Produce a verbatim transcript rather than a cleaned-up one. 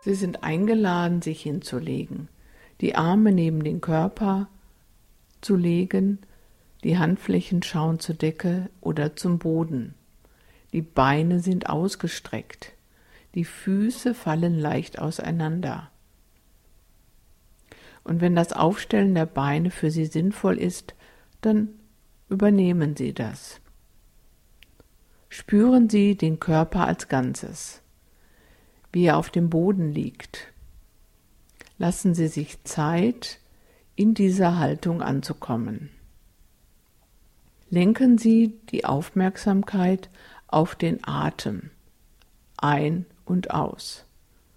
Sie sind eingeladen, sich hinzulegen, die Arme neben den Körper zu legen, die Handflächen schauen zur Decke oder zum Boden. Die Beine sind ausgestreckt, die Füße fallen leicht auseinander. Und wenn das Aufstellen der Beine für Sie sinnvoll ist, dann übernehmen Sie das. Spüren Sie den Körper als Ganzes, wie er auf dem Boden liegt. Lassen Sie sich Zeit, in dieser Haltung anzukommen. Lenken Sie die Aufmerksamkeit auf den Atem, ein und aus.